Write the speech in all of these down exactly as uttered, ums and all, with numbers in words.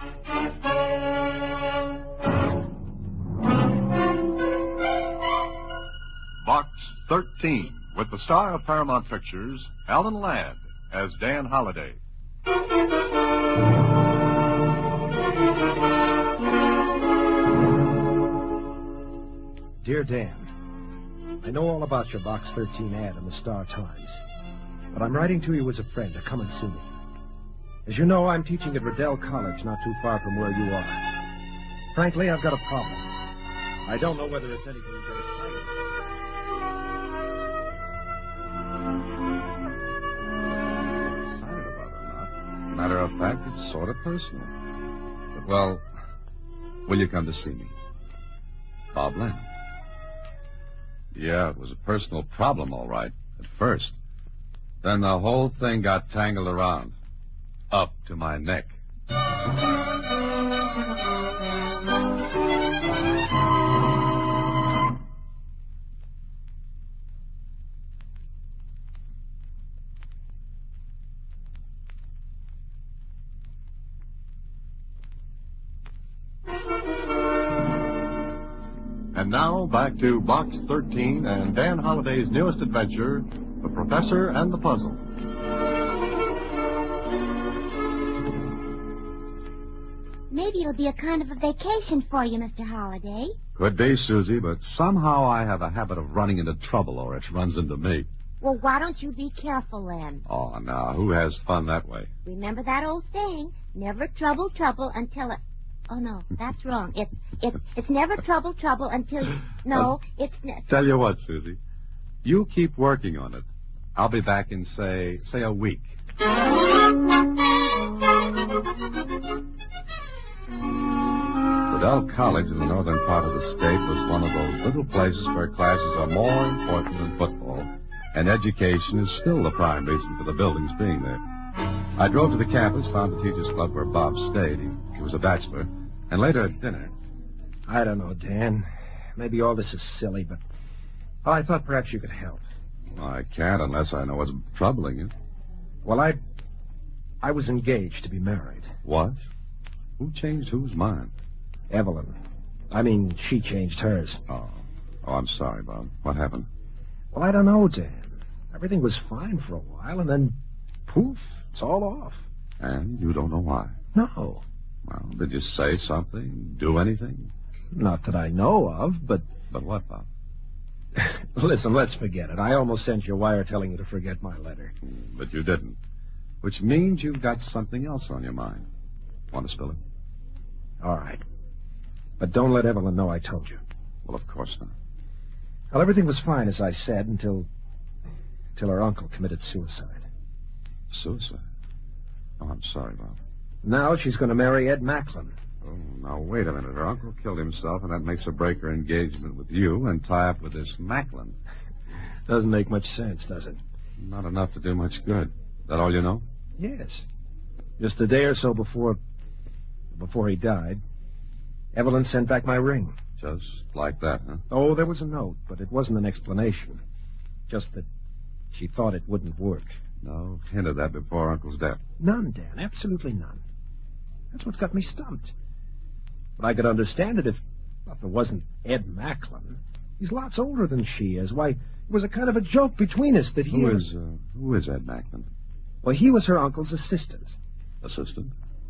Box thirteen, with the star of Paramount Pictures, Alan Ladd, as Dan Holliday. Dear Dan, I know all about your Box thirteen ad in the Star Times, but I'm writing to you as a friend to come and see me. As you know, I'm teaching at Riddell College, not too far from where you are. Frankly, I've got a problem. I don't know whether it's anything very exciting. Excited about it, not. Matter of fact, it's sort of personal. But, well, will you come to see me? Bob Lamb. Yeah, it was a personal problem, all right, at first. Then the whole thing got tangled around. Up to my neck. And now, back to Box thirteen and Dan Holliday's newest adventure, The Professor and the Puzzle. Maybe it'll be a kind of a vacation for you, Mister Holliday. Could be, Susie, but somehow I have a habit of running into trouble, or it runs into me. Well, why don't you be careful, then? Oh, now, who has fun that way? Remember that old saying, never trouble trouble until it... Oh, no, that's wrong. It's it's it's never trouble trouble until you... No, it's... Ne- Tell you what, Susie, you keep working on it. I'll be back in, say, say a week. Riddell College in the northern part of the state was one of those little places where classes are more important than football, and education is still the prime reason for the buildings being there. I drove to the campus, found the teachers' club where Bob stayed. He, he was a bachelor. And later at dinner... I don't know, Dan. Maybe all this is silly, but... Well, I thought perhaps you could help. Well, I can't unless I know what's troubling you. Well, I... I was engaged to be married. What? Who changed whose mind? Evelyn. I mean, she changed hers. Oh. Oh, I'm sorry, Bob. What happened? Well, I don't know, Dan. Everything was fine for a while, and then, poof, it's all off. And you don't know why? No. Well, did you say something? Do anything? Not that I know of, but... But what, Bob? Listen, let's forget it. I almost sent you a wire telling you to forget my letter. But you didn't. Which means you've got something else on your mind. Want to spill it? All right. But don't let Evelyn know I told you. Well, of course not. Well, everything was fine, as I said, until... until her uncle committed suicide. Suicide? Oh, I'm sorry, Bob. Now she's going to marry Ed Macklin. Oh, now, wait a minute. Her uncle killed himself, and that makes her break her engagement with you and tie up with this Macklin. Doesn't make much sense, does it? Not enough to do much good. That all you know? Yes. Just a day or so before... before he died, Evelyn sent back my ring. Just like that, huh? Oh, there was a note, but it wasn't an explanation. Just that she thought it wouldn't work. No hint of that before Uncle's death. None, Dan. Absolutely none. That's what's got me stumped. But I could understand it if, well, if it wasn't Ed Macklin. He's lots older than she is. Why, it was a kind of a joke between us that he... Who is, uh, who is Ed Macklin? Well, he was her uncle's assistant. Assistant?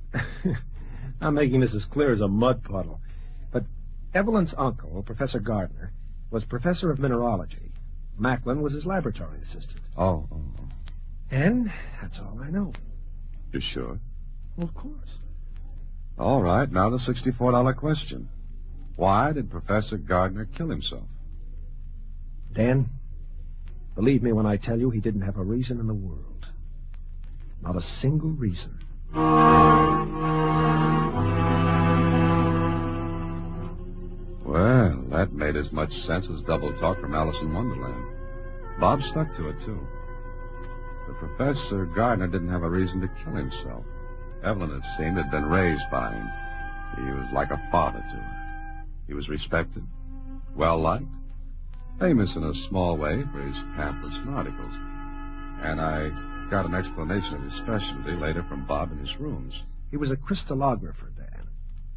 I'm making this as clear as a mud puddle. But Evelyn's uncle, Professor Gardner, was professor of mineralogy. Macklin was his laboratory assistant. Oh, oh, oh. And that's all I know. You sure? Well, of course. All right, now the sixty-four dollar question. Why did Professor Gardner kill himself? Dan, believe me when I tell you he didn't have a reason in the world. Not a single reason. Well, that made as much sense as double talk from Alice in Wonderland. Bob stuck to it, too. The Professor Gardner didn't have a reason to kill himself. Evelyn, it seemed, had been raised by him. He was like a father to her. He was respected, well-liked, famous in a small way for his pamphlets and articles. And I got an explanation of his specialty later from Bob in his rooms. He was a crystallographer, Dan.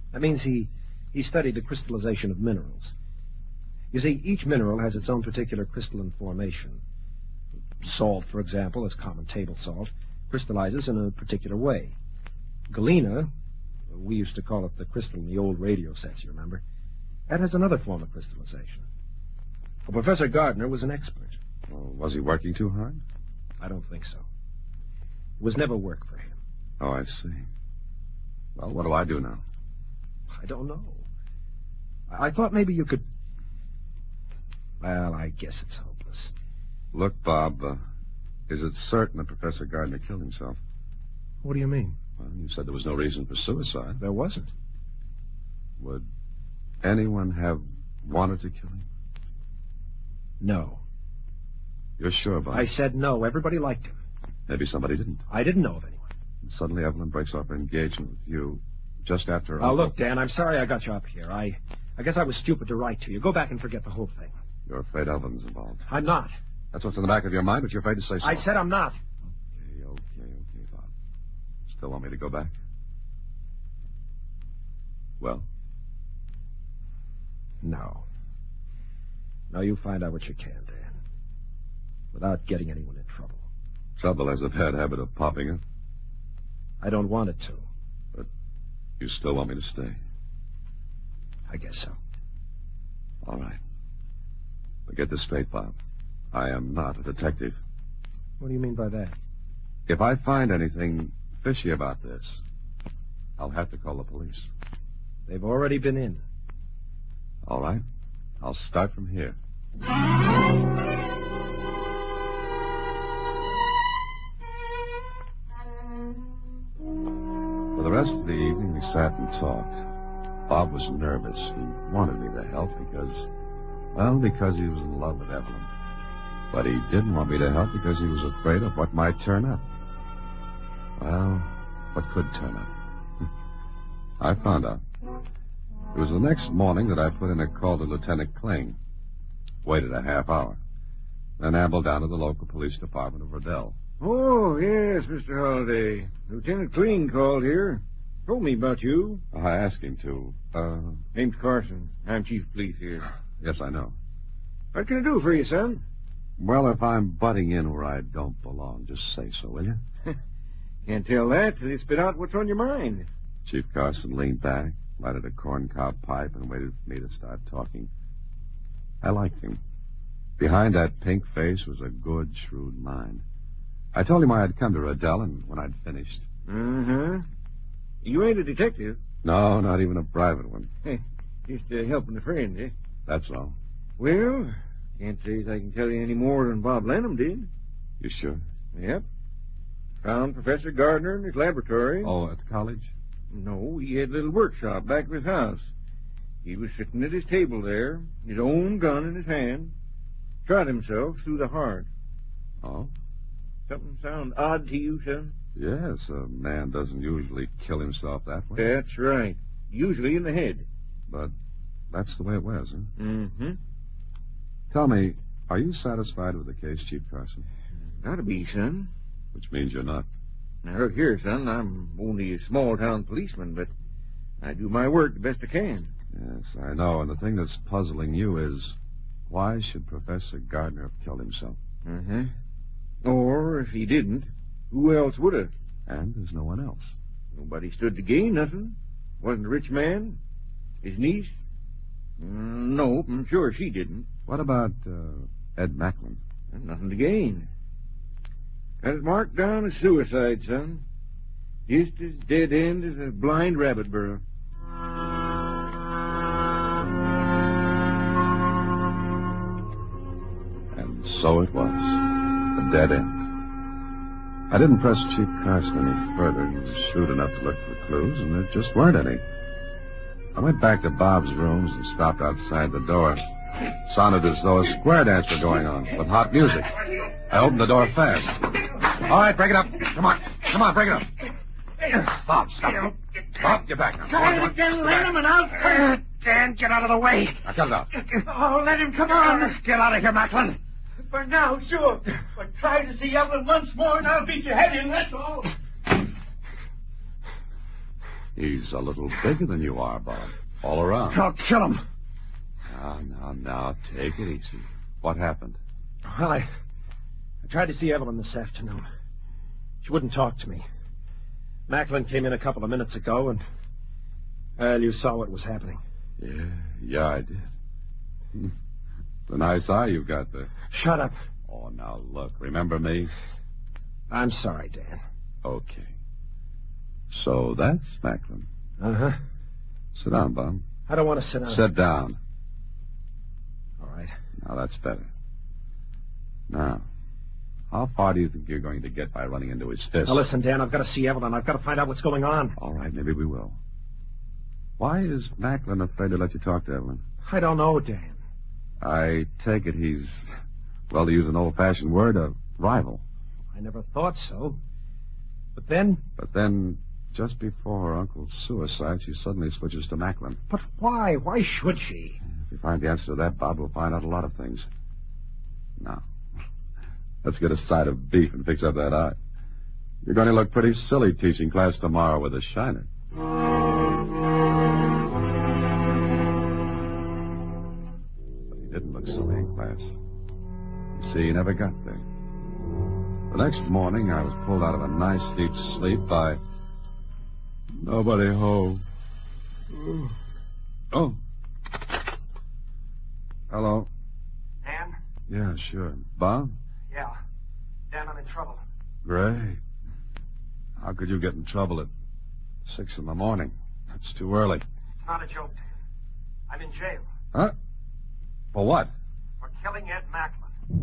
That means he, he studied the crystallization of minerals. You see, each mineral has its own particular crystalline formation. Salt, for example, is common table salt, crystallizes in a particular way. Galena, we used to call it the crystal in the old radio sets, you remember? That has another form of crystallization. Well, Professor Gardner was an expert. Well, was he working too hard? I don't think so. It was never work for him. Oh, I see. Well, what do I do now? I don't know. I, I thought maybe you could... Well, I guess it's hopeless. Look, Bob, uh, is it certain that Professor Gardner killed himself? What do you mean? Well, you said there was no reason for suicide. There wasn't. Would anyone have wanted to kill him? No. You're sure, Bob? I said no. Everybody liked him. Maybe somebody didn't. I didn't know of anyone. And suddenly Evelyn breaks off her engagement with you just after... Now, look, Dan, I'm sorry I got you up here. I, I guess I was stupid to write to you. Go back and forget the whole thing. You're afraid Evelyn's involved. I'm not. That's what's in the back of your mind, but you're afraid to say so. I said I'm not. Okay, okay, okay, Bob. Still want me to go back? Well? No. No, you find out what you can, Dan. Without getting anyone in trouble. Trouble has a bad habit of popping up. I don't want it to. But you still want me to stay? I guess so. All right. But get this straight, Bob. I am not a detective. What do you mean by that? If I find anything fishy about this, I'll have to call the police. They've already been in. All right. I'll start from here. For the rest of the evening, we sat and talked. Bob was nervous. He wanted me to help because, well, because he was in love with Evelyn. But he didn't want me to help because he was afraid of what might turn up. Well, what could turn up? I found out. It was the next morning that I put in a call to Lieutenant Kling. Waited a half hour. Then ambled down to the local police department of Riddell. Oh, yes, Mister Holliday. Lieutenant Kling called here. Told me about you. I asked him to. Uh... Name's Carson. I'm chief of police here. Yes, I know. What can I do for you, son? Well, if I'm butting in where I don't belong, just say so, will you? Can't tell that till you spit out what's on your mind. Chief Carson leaned back, lighted a corncob pipe, and waited for me to start talking. I liked him. Behind that pink face was a good, shrewd mind. I told him I had come to Riddell, and when I'd finished... Uh-huh. You ain't a detective. No, not even a private one. Just uh, helping a friend, eh? That's all. Well, can't say as I can tell you any more than Bob Lanham did. You sure? Yep. Found Professor Gardner in his laboratory. Oh, at the college? No, he had a little workshop back of his house. He was sitting at his table there, his own gun in his hand. Shot himself through the heart. Oh? Something sound odd to you, son? Yes, a man doesn't usually kill himself that way. That's right. Usually in the head. But that's the way it was, huh? Mm-hmm. Tell me, are you satisfied with the case, Chief Carson? Gotta be, son. Which means you're not. Now, look here, son. I'm only a small-town policeman, but I do my work the best I can. Yes, I know. And the thing that's puzzling you is, why should Professor Gardner have killed himself? Uh-huh. Or, if he didn't, who else would have? And there's no one else. Nobody stood to gain nothing. Wasn't a rich man. His niece? Mm, no, I'm sure she didn't. What about uh, Ed Macklin? Nothing to gain. Got it marked down as suicide, son. Just as dead end as a blind rabbit burrow. And so it was. A dead end. I didn't press Chief Carson any further. He was shrewd enough to look for clues, and there just weren't any. I went back to Bob's rooms and stopped outside the door. It sounded as though a square dance were going on, with hot music. I opened the door fast. All right, break it up. Come on. Come on, break it up. Bob, stop. Bob, get back now. Try it again, Lanham, and I'll... Uh, Dan, get out of the way. Now, cut it out. Oh, let him come on. Get out of here, Macklin. For now, sure. But try to see Evelyn once more, and I'll beat your head in, that's all. He's a little bigger than you are, Bob. All around. I'll kill him. Now, now, now, take it easy. What happened? Well, I, I tried to see Evelyn this afternoon. She wouldn't talk to me. Macklin came in a couple of minutes ago, and, well, you saw what was happening. Yeah, yeah, I did. It's a nice eye you've got there. Shut up. Oh, now, look, remember me? I'm sorry, Dan. Okay. So that's Macklin. Uh-huh. Sit down, Bob. I don't want to sit down. Sit down. All right. Now, that's better. Now, how far do you think you're going to get by running into his fist? Now, listen, Dan, I've got to see Evelyn. I've got to find out what's going on. All right, maybe we will. Why is Macklin afraid to let you talk to Evelyn? I don't know, Dan. I take it he's, well, to use an old-fashioned word, a rival. I never thought so. But then... But then, just before her uncle's suicide, she suddenly switches to Macklin. But why? Why should she? If we find the answer to that, Bob, we'll find out a lot of things. Now, let's get a side of beef and fix up that eye. You're going to look pretty silly teaching class tomorrow with a shiner. But he didn't look silly in class. You see, he never got there. The next morning, I was pulled out of a nice deep sleep by nobody home. Oh. Hello. Dan? Yeah, sure. Bob? Yeah. Dan, I'm in trouble. Great. How could you get in trouble at six in the morning? That's too early. It's not a joke, Dan. I'm in jail. Huh? For what? For killing Ed Macklin.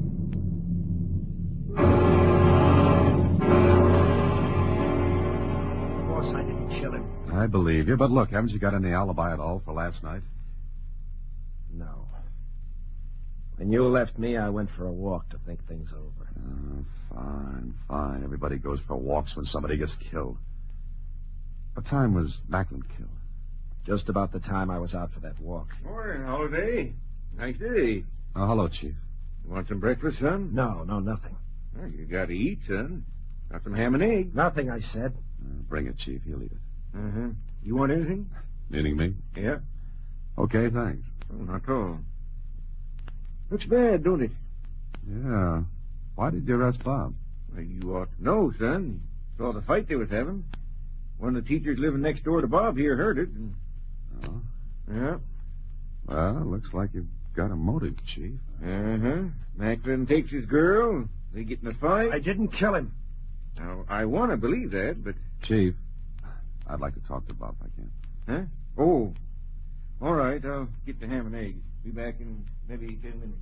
Of course I didn't kill him. I believe you, but look, haven't you got any alibi at all for last night? No. When you left me, I went for a walk to think things over. Oh, fine, fine. Everybody goes for walks when somebody gets killed. What time was Macklin killed? Just about the time I was out for that walk. Morning, Holiday. Nice day. Oh, hello, Chief. You want some breakfast, son? No, no, nothing. Well, you got to eat, son. Got some ham and eggs. Nothing, I said. Uh, bring it, Chief. He'll eat it. Uh-huh. You want anything? Meaning me? Yeah. Okay, thanks. Oh, not at all. Looks bad, don't it? Yeah. Why did you arrest Bob? Well, you ought to know, son. You saw the fight they was having. One of the teachers living next door to Bob here heard it. And... Oh? Yeah. Well, it looks like you've got a motive, Chief. Uh-huh. Macklin takes his girl. They get in a fight. I didn't kill him. Now, I want to believe that, but... Chief, I'd like to talk to Bob if I can. Huh? Oh. All right, I'll get the ham and eggs. Be back in maybe ten minutes.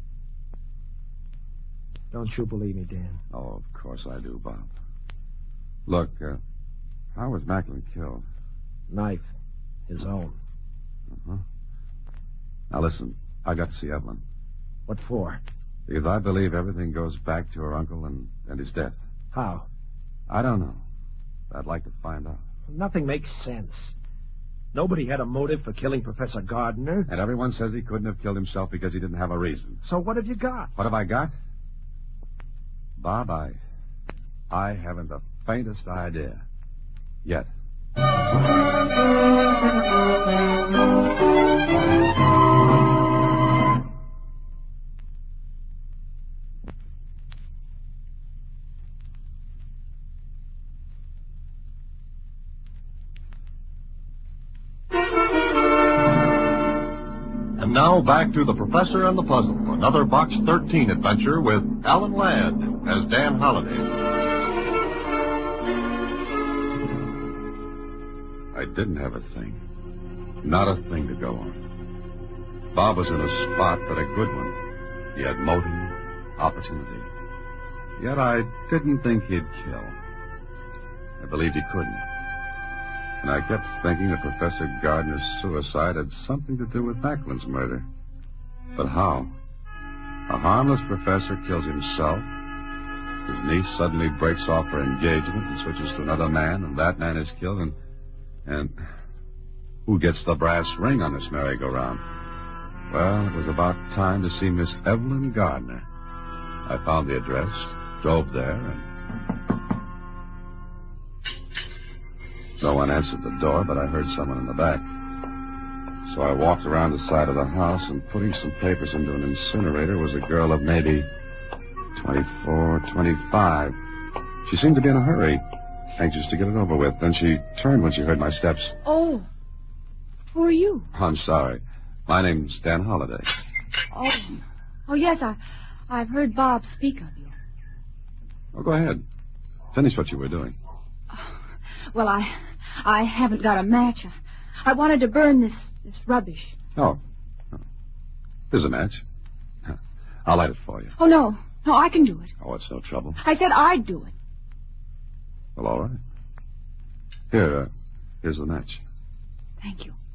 Don't you believe me, Dan? Oh, of course I do, Bob. Look, uh, how was Macklin killed? Knife. His own. Uh-huh. Now, listen, I got to see Evelyn. What for? Because I believe everything goes back to her uncle and, and his death. How? I don't know. I'd like to find out. Nothing makes sense. Nobody had a motive for killing Professor Gardner. And everyone says he couldn't have killed himself because he didn't have a reason. So what have you got? What have I got? Bob, I... I haven't the faintest idea. Yet. And now back to The Professor and the Puzzle, another Box thirteen adventure with Alan Ladd as Dan Holliday. I didn't have a thing. Not a thing to go on. Bob was in a spot, but a good one. He had motive, opportunity. Yet I didn't think he'd kill. I believed he couldn't. And I kept thinking that Professor Gardner's suicide had something to do with Macklin's murder. But how? A harmless professor kills himself. His niece suddenly breaks off her engagement and switches to another man, and that man is killed, and... And who gets the brass ring on this merry-go-round? Well, it was about time to see Miss Evelyn Gardner. I found the address, drove there, and... No one answered the door, but I heard someone in the back. So I walked around the side of the house, and putting some papers into an incinerator was a girl of maybe twenty-four, twenty-five. She seemed to be in a hurry, anxious to get it over with. Then she turned when she heard my steps. Oh, who are you? I'm sorry. My name's Dan Holliday. Oh, oh yes, I, I've heard Bob speak of you. Oh, go ahead. Finish what you were doing. Well, I, I haven't got a match. I, I wanted to burn this, this rubbish. Oh. oh. Here's a match. I'll light it for you. Oh, no. No, I can do it. Oh, it's no trouble. I said I'd do it. Well, all right. Here, uh, here's the match. Thank you.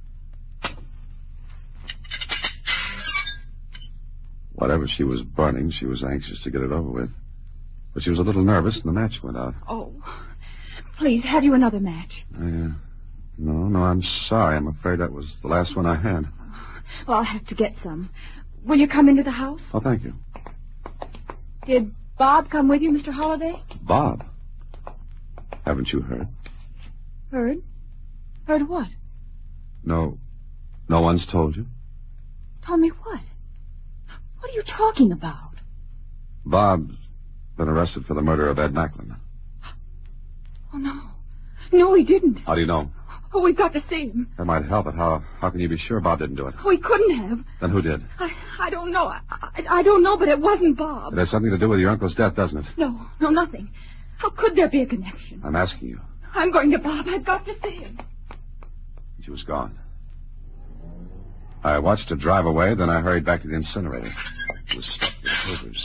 Whatever she was burning, she was anxious to get it over with. But she was a little nervous, and the match went out. Oh, please, have you another match? I, uh, no, no, I'm sorry. I'm afraid that was the last one I had. Well, I'll have to get some. Will you come into the house? Oh, thank you. Did Bob come with you, Mister Holliday? Bob? Haven't you heard? Heard? Heard what? No, no one's told you? Told me what? What are you talking about? Bob's been arrested for the murder of Ed Macklin. Oh, no. No, he didn't. How do you know? Oh, we've got to see him. That might help, but how, how can you be sure Bob didn't do it? Oh, he couldn't have. Then who did? I, I don't know. I, I, I don't know, but it wasn't Bob. It has something to do with your uncle's death, doesn't it? No, no, nothing. How could there be a connection? I'm asking you. I'm going to Bob. I've got to see him. She was gone. I watched her drive away, then I hurried back to the incinerator. It was stuffed with papers.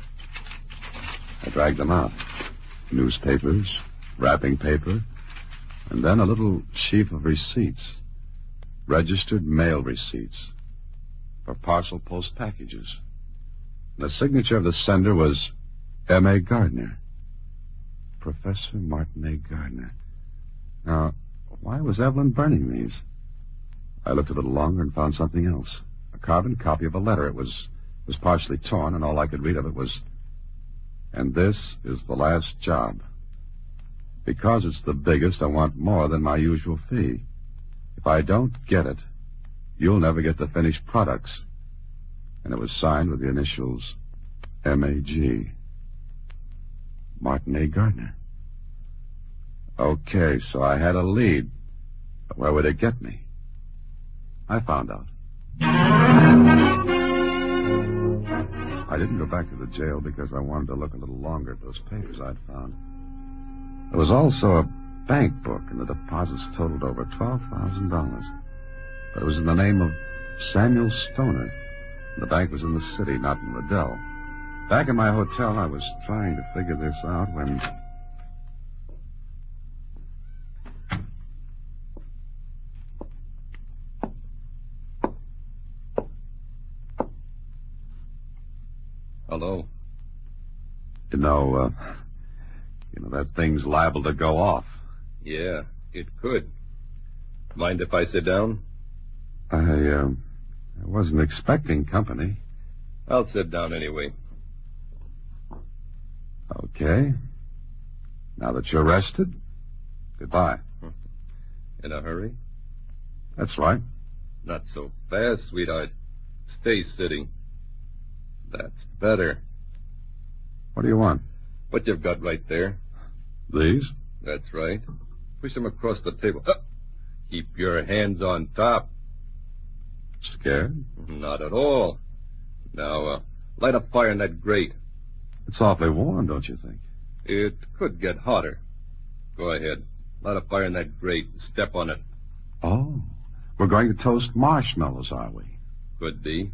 I dragged them out. Newspapers, wrapping paper, and then a little sheaf of receipts. Registered mail receipts for parcel post packages. The signature of the sender was M A Gardner. Professor Martin A. Gardner. Now, why was Evelyn burning these? I looked a little longer and found something else. A carbon copy of a letter. It was, was partially torn, and all I could read of it was, "And this is the last job. Because it's the biggest, I want more than my usual fee. If I don't get it, you'll never get the finished products." And it was signed with the initials M A G. Martin A. Gardner. Okay, so I had a lead. But where would it get me? I found out. I didn't go back to the jail because I wanted to look a little longer at those papers I'd found. There was also a bank book, and the deposits totaled over twelve thousand dollars. But it was in the name of Samuel Stoner. The bank was in the city, not in Riddell. Back in my hotel, I was trying to figure this out when... Hello. You know, uh, you know, that thing's liable to go off. Yeah, it could. Mind if I sit down? I, uh, I wasn't expecting company. I'll sit down anyway. Okay. Now that you're rested, goodbye. In a hurry? That's right. Not so fast, sweetheart. Stay sitting. That's better. What do you want? What you've got right there. These? That's right. Push them across the table. Uh, keep your hands on top. Scared? Not at all. Now, uh, light a fire in that grate. It's awfully warm, don't you think? It could get hotter. Go ahead. Light a fire in that grate. Step on it. Oh, we're going to toast marshmallows, are we? Could be.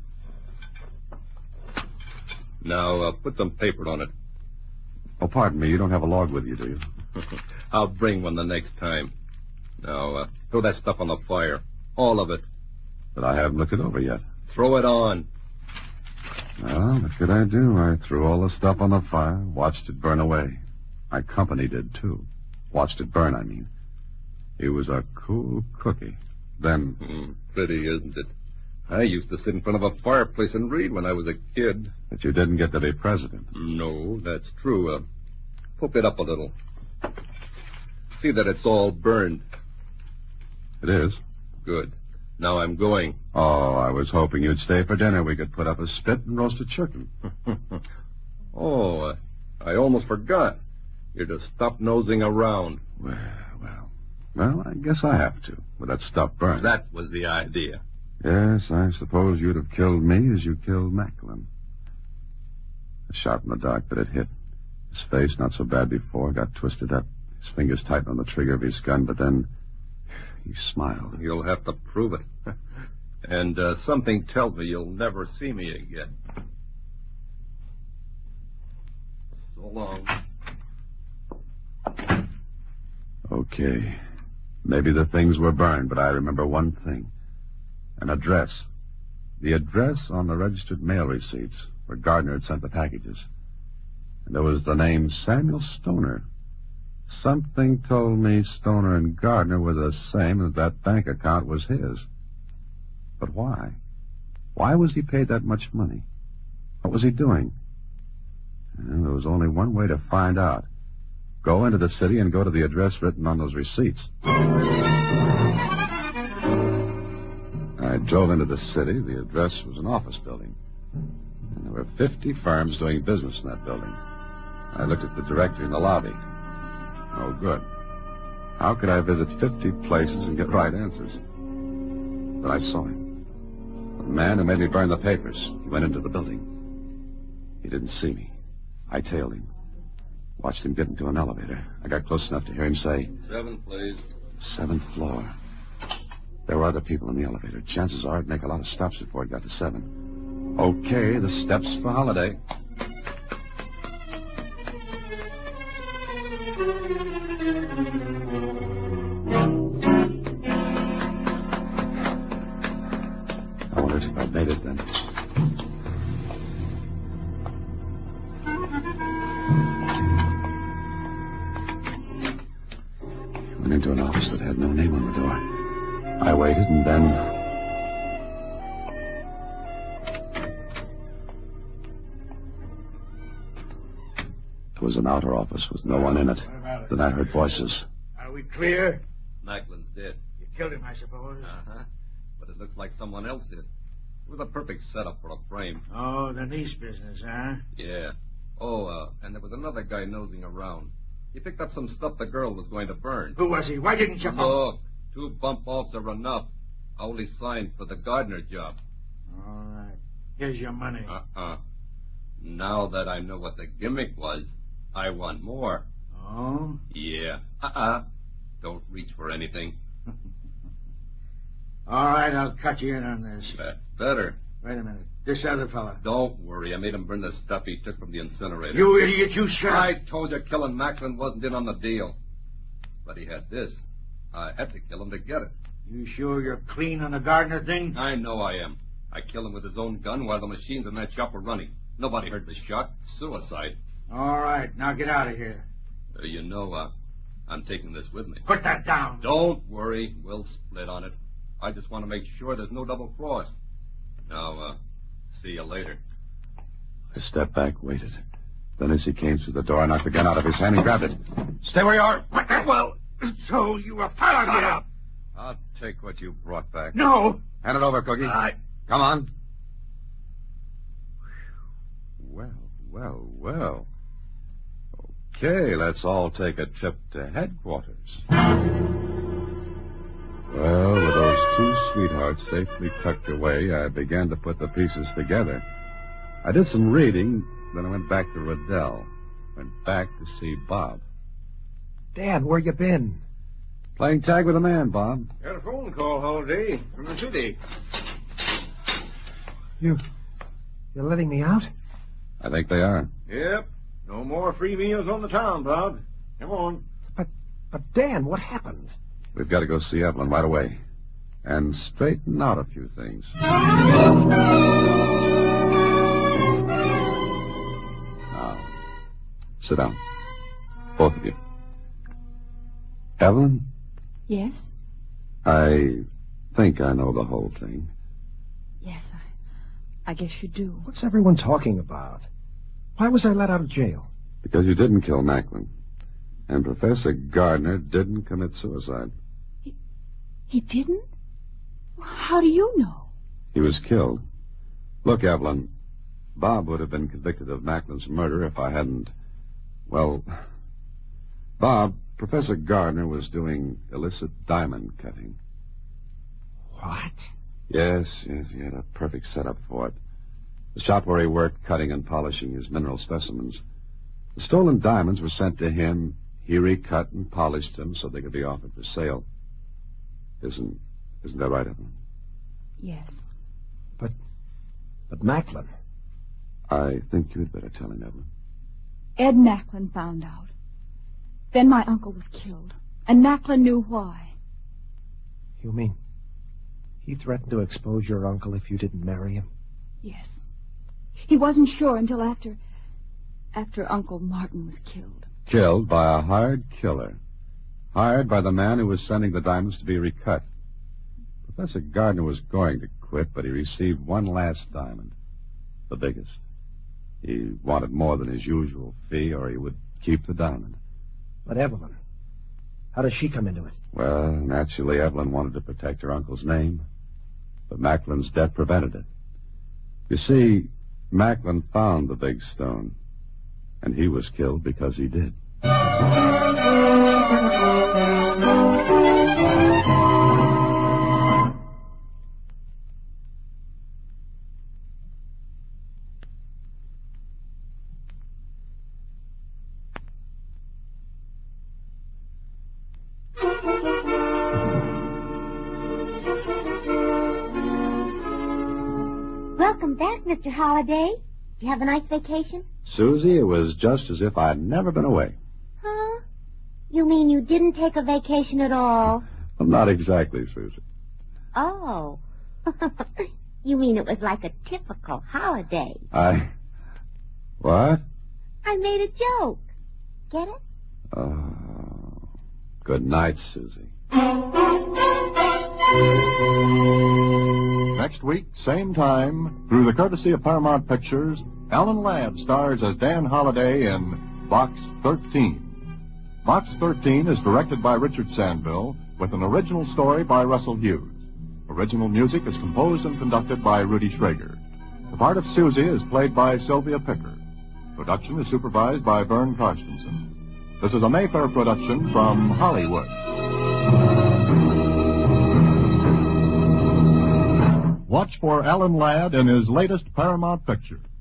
Now, uh, put some paper on it. Oh, pardon me. You don't have a log with you, do you? I'll bring one the next time. Now, uh, throw that stuff on the fire. All of it. But I haven't looked it over yet. Throw it on. Well, what could I do? I threw all the stuff on the fire, watched it burn away. My company did, too. Watched it burn, I mean. It was a cool cookie. Then... Mm, pretty, isn't it? I used to sit in front of a fireplace and read when I was a kid. But you didn't get to be president. No, that's true. Uh, poke it up a little. See that it's all burned. It is. Good. Now I'm going. Oh, I was hoping you'd stay for dinner. We could put up a spit and roast a chicken. oh, uh, I almost forgot. You're to stop nosing around. Well, well. Well, I guess I have to, with that stuff burned. That was the idea. Yes, I suppose you'd have killed me as you killed Macklin. A shot in the dark, but it hit. His face, not so bad before, got twisted up. His fingers tightened on the trigger of his gun, but then he smiled. You'll have to prove it. and uh, something tells me you'll never see me again. So long. Okay. Maybe the things were burned, but I remember one thing. An address. The address on the registered mail receipts where Gardner had sent the packages. And there was the name Samuel Stoner. Something told me Stoner and Gardner were the same, and that bank account was his. But why? Why was he paid that much money? What was he doing? Well, there was only one way to find out. Go into the city and go to the address written on those receipts. I drove into the city. The address was an office building. And there were fifty firms doing business in that building. I looked at the directory in the lobby. No good. How could I visit fifty places and get right answers? But I saw him. The man who made me burn the papers. He went into the building. He didn't see me. I tailed him. Watched him get into an elevator. I got close enough to hear him say, Seven, please. Seventh floor. There were other people in the elevator. Chances are it'd make a lot of stops before it got to seven. Okay, the steps for Holiday. I wondered if I'd made it then. Went into an office that had no name on the door. I waited, and then... It was an outer office with no one in it. Then I heard voices. Are we clear? Macklin's dead. You killed him, I suppose. Uh-huh. But it looks like someone else did. It was a perfect setup for a frame. Oh, the niece business, huh? Yeah. Oh, uh, and there was another guy nosing around. He picked up some stuff the girl was going to burn. Who was he? Why didn't you... Look, two bump-offs are enough. I only signed for the Gardner job. All right. Here's your money. Uh-uh. Now that I know what the gimmick was, I want more. Oh? Yeah. Uh-uh. Don't reach for anything. All right, I'll cut you in on this. That's better. Wait a minute. This other fella. Don't worry. I made him burn the stuff he took from the incinerator. You idiot, you shut I told you killing Macklin wasn't in on the deal. But he had this. I had to kill him to get it. You sure you're clean on the Gardner thing? I know I am. I killed him with his own gun while the machines in that shop were running. Nobody heard the shot. Suicide. All right, now get out of here. Uh, you know, uh, I'm taking this with me. Put that down. Don't worry. We'll split on it. I just want to make sure there's no double cross. Now, uh, see you later. I stepped back, waited. Then as he came through the door, I knocked the gun out of his hand and grabbed it. Stay where you are. What the... Well, so you were following me up. I'll take what you brought back. No. Hand it over, Cookie. I... Come on. Well, well, well. Okay, let's all take a trip to headquarters. Well, with those two sweethearts safely tucked away, I began to put the pieces together. I did some reading, then I went back to Riddell. Went back to see Bob. Dad, where you been? Playing tag with a man, Bob. Got a phone call all day from the city. You... You're letting me out? I think they are. Yep. No more free meals on the town, Bob. Come on. But, but Dan, what happened? We've got to go see Evelyn right away. And straighten out a few things. Now, sit down. Both of you. Evelyn? Yes? I think I know the whole thing. Yes, I, I guess you do. What's everyone talking about? Why was I let out of jail? Because you didn't kill Macklin. And Professor Gardner didn't commit suicide. He, He didn't? How do you know? He was killed. Look, Evelyn, Bob would have been convicted of Macklin's murder if I hadn't... Well, Bob, Professor Gardner was doing illicit diamond cutting. What? Yes, yes, he had a perfect setup for it. The shop where he worked cutting and polishing his mineral specimens. The stolen diamonds were sent to him. He recut and polished them so they could be offered for sale. Isn't isn't that right, Evelyn? Yes. But, but Macklin... I think you'd better tell him, Evelyn. Ed Macklin found out. Then my uncle was killed, and Macklin knew why. You mean he threatened to expose your uncle if you didn't marry him? Yes. He wasn't sure until after... after Uncle Martin was killed. Killed by a hired killer. Hired by the man who was sending the diamonds to be recut. Professor Gardner was going to quit, but he received one last diamond. The biggest. He wanted more than his usual fee, or he would keep the diamond. But Evelyn, how does she come into it? Well, naturally, Evelyn wanted to protect her uncle's name, but Macklin's death prevented it. You see, Macklin found the big stone, and he was killed because he did. Welcome back, Mister Holliday. Did you have a nice vacation? Susie, it was just as if I'd never been away. Huh? You mean you didn't take a vacation at all? Well, not exactly, Susie. Oh. You mean it was like a typical holiday? I... What? I made a joke. Get it? Oh. Good night, Susie. Next week, same time, through the courtesy of Paramount Pictures, Alan Ladd stars as Dan Holliday in Box thirteen. Box thirteen is directed by Richard Sandville, with an original story by Russell Hughes. Original music is composed and conducted by Rudy Schrager. The part of Susie is played by Sylvia Picker. Production is supervised by Vern Karstensen. This is a Mayfair production from Hollywood. Watch for Alan Ladd in his latest Paramount picture.